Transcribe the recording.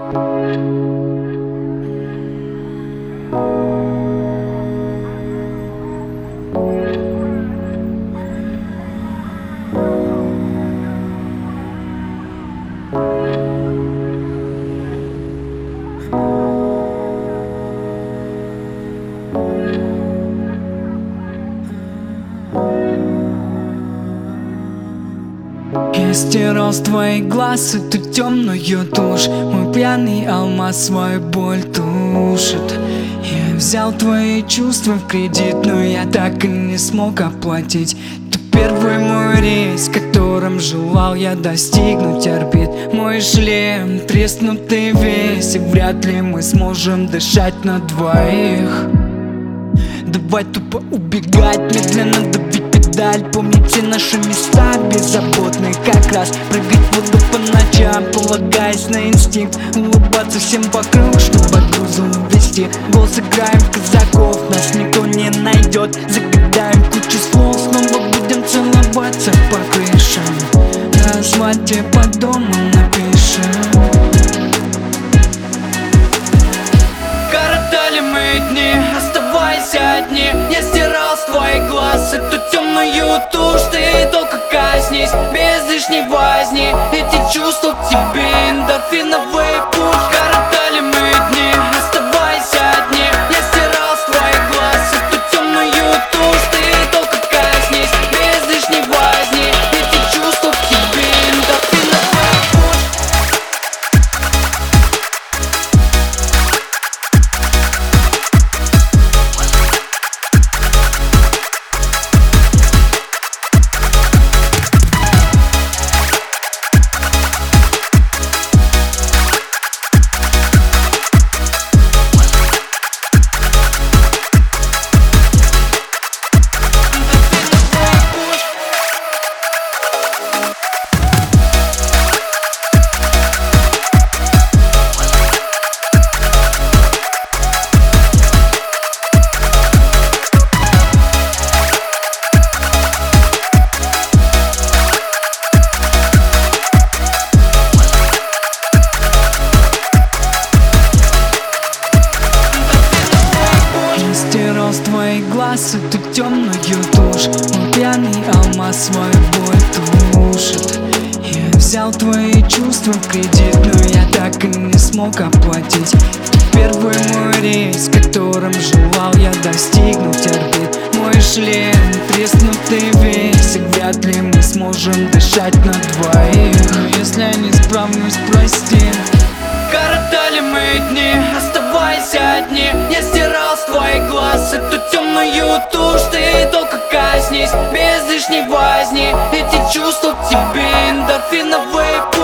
Я стирал с твоих глаз эту темную тушь. Мой пьяный алмаз свою боль тушит. Я взял твои чувства в кредит, но я так и не смог оплатить. Ты первый мой рейс, которым желал я достигнуть орбит. Мой шлем треснутый весь, и вряд ли мы сможем дышать на двоих. Давай тупо убегать, медленно давить педаль. Помните наши места беззаботные, как раз прыгать в воду по ночам, полагаясь на инстинкт. Улыбаться всем вокруг, чтобы от груза увести. Голос играем в казаков, нас никто не найдет. Загадаем кучу слов, снова будем целоваться по крышам. На асфальте под домом напишем. Коротали мы дни, оставаясь одни. Я стирал с твоих глаз эту темную тушь. Ты только коснись, без лишней возни. Эти чувства к тебе эндорфиновый пуш. Коротали мы дни, оставаясь одни. Я стирал с твоих глаз эту темную тушь. Ты только коснись, без лишней возни. Эти чувства к тебе эндорфиновый пуш. С твоих глаз эту темную тушь. Мой пьяный алмаз свою боль тушит. Я взял твои чувства в кредит, но я так и не смог оплатить. Ты первый мой рейс, которым желал я достигнуть орбит. Мой шлем треснутый весь, и вряд ли мы сможем дышать на двоих. Но если я не справлюсь, прости. Коротали мы дни, оставаясь одни. Я стирал с твоих глаз эту темную тушь. Ты только коснись, без лишней возни. Эти чувства к тебе эндорфиновый пуш.